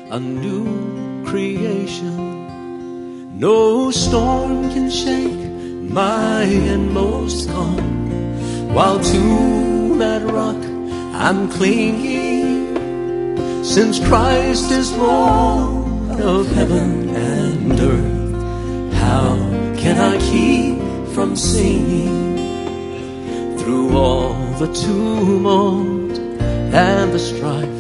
a new creation. No storm can shake my inmost calm, while to that rock I'm clinging. Since Christ is Lord of heaven and earth, how can I keep from singing? Through all the tumult and the strife,